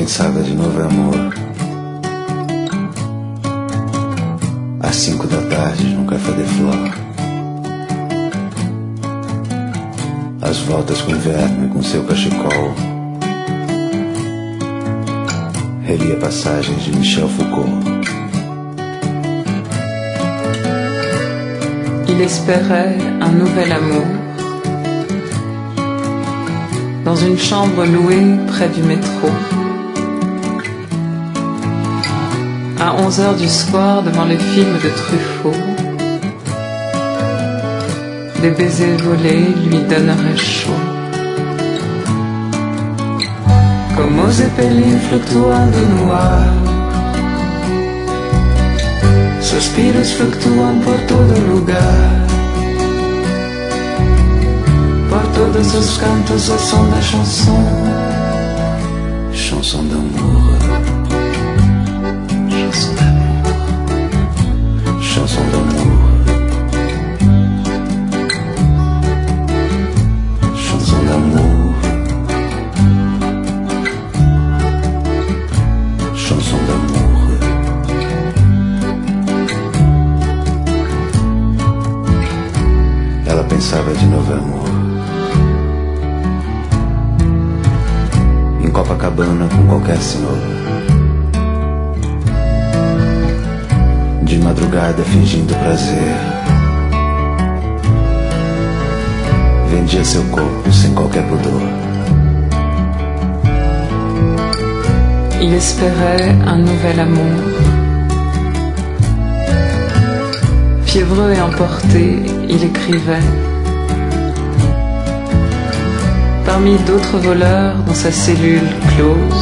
pensava de novo amor. Às 5 da tarde, num café de flor. Às voltas com o verme, com seu cachecol. Relia passagens de Michel Foucault. Il espérait un nouvel amour dans une chambre louée près du métro. À 11h du soir, devant les films de Truffaut, des baisers volés lui donneraient chaud. Como Zeppelin fluctuando no ar, suspiros fluctuam por todo lugar, por todos os cantos ao som da chanson, chanson d'amour, chanson d'amour, chanson d'amour. Pensava de novo amor. Em Copacabana com qualquer senhor. De madrugada fingindo prazer. Vendia seu corpo sem qualquer pudor. Il espérait un nouvel amour. Fiévreux et emporté, il écrivait. Parmi d'autres voleurs dans sa cellule close,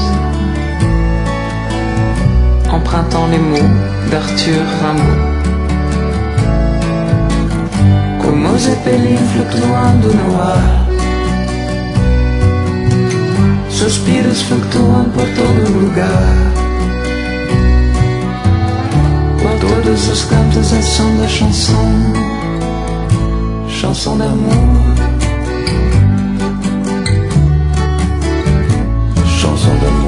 empruntant les mots d'Arthur Rimbaud. Como Zeppelin fluctuando no ar, suspiros fluctuam por todo lugar, por todos os cantos a som da chanson, chanson d'amour, chanson d'amour.